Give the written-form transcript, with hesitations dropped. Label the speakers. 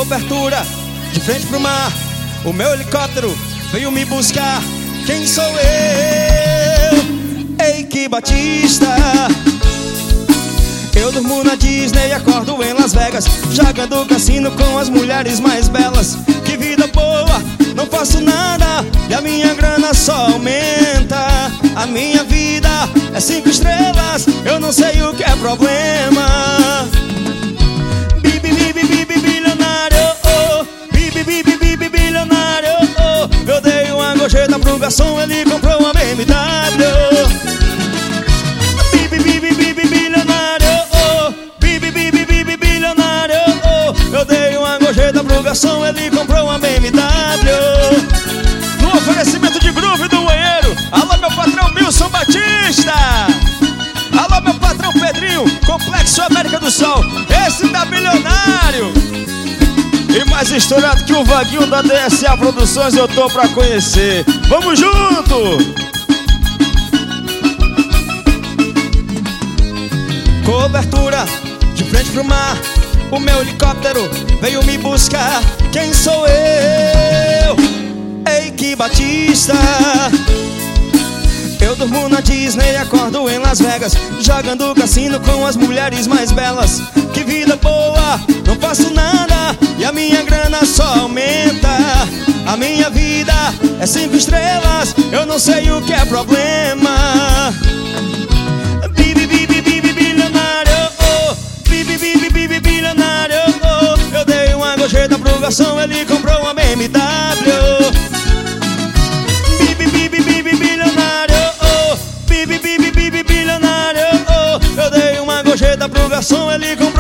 Speaker 1: Cobertura, de frente pro mar, o meu helicóptero veio me buscar. Quem sou eu? Eike Batista. Eu durmo na Disney e acordo em Las Vegas, jogando cassino com as mulheres mais belas. Que vida boa, não faço nada e a minha grana só aumenta. A minha vida é 5 estrelas, eu não sei o que é problema. Bibi, bibi, bibi, bilionário, oh. Bibi, bibi, bibi, bilionário, oh. Eu dei uma gorjeta pro garçom, ele comprou uma BMW. Bibi, bibi, bibi, bilionário, oh. Bibi, bibi, bibi, bilionário, oh. Eu dei uma gorjeta pro garçom, ele comprou uma BMW. No oferecimento de Groove do Banheiro, alô meu patrão Milson Batista. Alô meu patrão Pedrinho, Complexo América do Sol. Esse tá bilionário e mais estourado que o Vaguinho da DSA Produções. Eu tô pra conhecer. Vamos junto! Cobertura, de frente pro mar, o meu helicóptero veio me buscar. Quem sou eu? Eike Batista. Eu durmo na Disney e acordo em Las Vegas, jogando cassino com as mulheres mais belas. Que vida boa, não faço nada e a minha grana só aumenta. A minha vida é 5 estrelas, eu não sei o que é problema. Bibi, bibi, bibi, bilionário, oh. Bibi, bibi, bibi, bilionário, oh. Eu dei uma gorjeta pro garçom, ele comprou uma BMW. Bibi, bibi, bibi, bilionário, oh. Bibi, bibi, bibi, bilionário, oh. Eu dei uma gorjeta pro garçom, ele comprou